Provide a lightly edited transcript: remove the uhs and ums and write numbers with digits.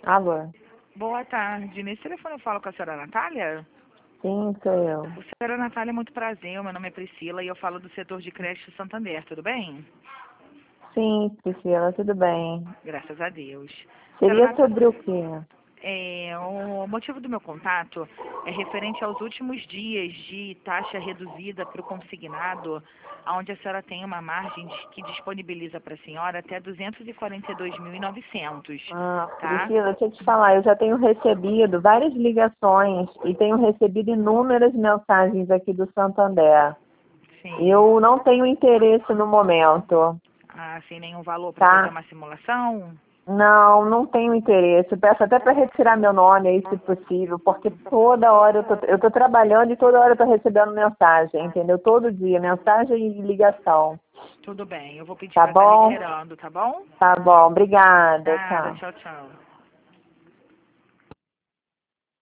Alô? Boa tarde. Nesse telefone eu falo com a senhora Natália? Sim, sou eu. O senhora Natália, muito prazer. Meu nome é Priscila e eu falo do setor de creche Santander. Tudo bem? Sim, Priscila, tudo bem. Graças a Deus. Senhora Seria Natália, sobre o quê? o motivo do meu contato é referente aos últimos dias de taxa reduzida para o consignado, onde a senhora tem uma margem que disponibiliza para a senhora até 242.900, tá? Priscila, deixa eu te falar, eu já tenho recebido várias ligações e tenho recebido inúmeras mensagens aqui do Santander. Sim. Eu não tenho interesse no momento, Sem nenhum valor para fazer tá? uma simulação? Não tenho interesse. Peço até para retirar meu nome aí, se possível, porque toda hora eu tô trabalhando e toda hora eu tô recebendo mensagem, entendeu? Todo dia, mensagem e ligação. Tudo bem, eu vou pedir Tá para estar bom? retirando, tá bom? Tá bom, obrigada, Nada, tchau. tchau, tchau.